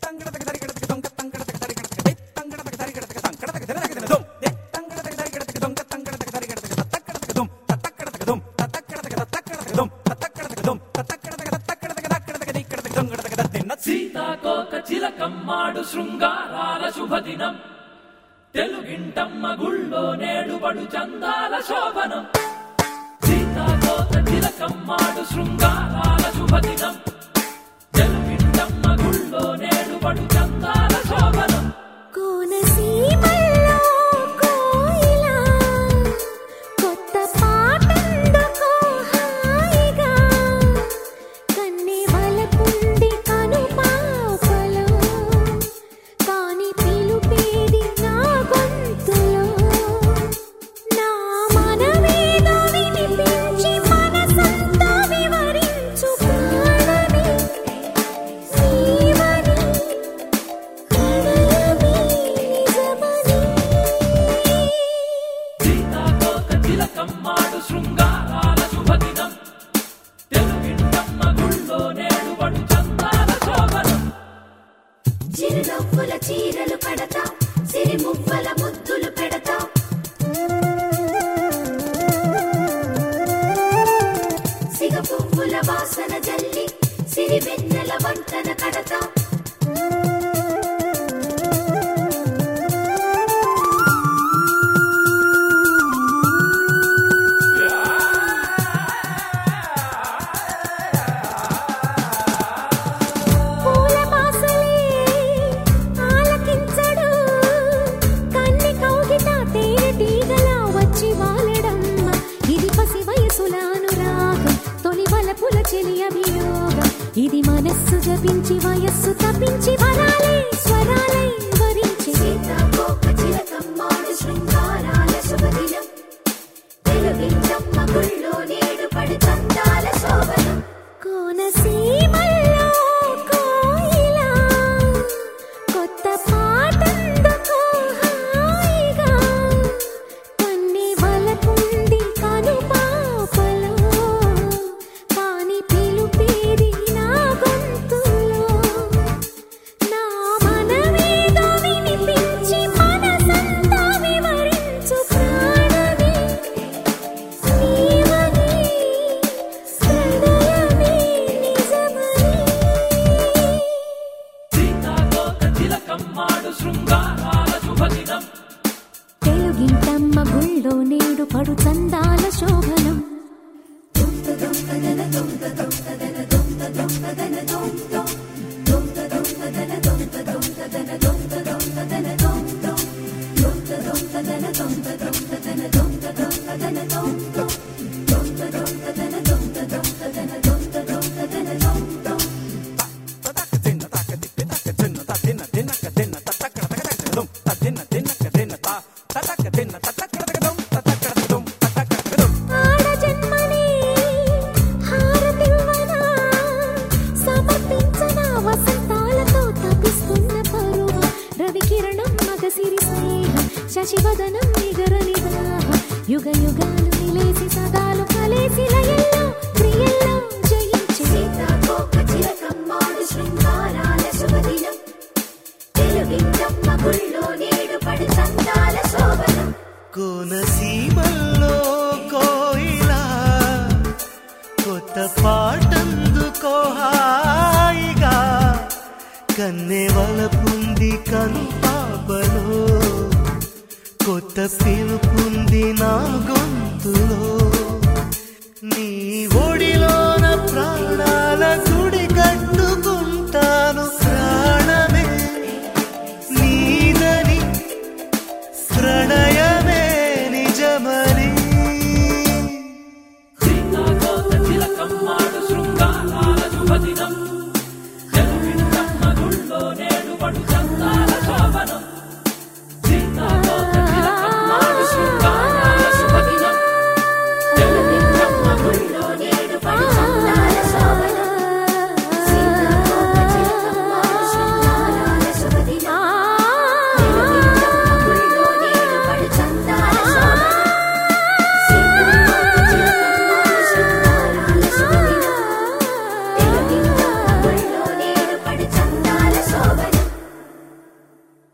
సీతాకోక చిలకమ్మాడు శృంగారాల శుభదినం తెలుగింటమ్మ గుళ్ళో నేడు పడు చందాల శోభనం సీతాకోక చిలకమ్మాడు శృంగారాల శుభదినం తెలుగింటమ్మ గుళ్ళో నేడు పడు చందాల శోభనం చిరునవ్వుల చీరలు పడతా సిరి మువ్వల ముద్దులు పెడతా సిగ పువ్వుల వాసన జల్లి సిరి వెన్నెల వంటన కడతా ఇది మనస్సు జపించి వయస్సు తప్పించి వరాలే స్వరాలే వరించి సీతాకోక చిలకమ్మాడు శృంగారాల శుభదినం తెలుగింటమ్మ గుళ్ళో నేడు పడు చందాల శోభనం కోనసీమల్లో కోయిలా కొత్త పాటందుకో హాయిగా కన్ని వలపుంది కను పాపలో కాని పిలుపేది నా గొంతులో నా మనమేదో వినిపించి మనసంతా వివరించు ప్రాణమే నీవని హృదయమే నిజమని సీతాకోక చిలకమ్మాడు శృంగారాల శుభదినం తెలుగింటమ్మ గుళ్ళో నేడు పడు చందాల శోభనం ఆడజన్మని హారతివ్వనా సమర్పించనా వసంతాలతో తపిస్తున్న పరువ రవికిరణం మగసిరి స్నేహం శశివదనం నిగరని దాహం యుగ యుగాలు నిలేసి సదాలు కలేసి లయల్లో ప్రియల్లో జయించి సీతాకోక చిలకమ్మాడు శృంగారాల శుభదినం తెలుగింటమ్మ గుళ్ళో నేడు పడు చందాల శోభనం కోనసీమల్లో కోయిలా కొత్త పాటందుకో హాయిగా కన్నె వలపుంది కను పాపలో కొత్త పిలుపుంది నా గొంతులో నీ ఒడిలోన ప్రాణాల గుడి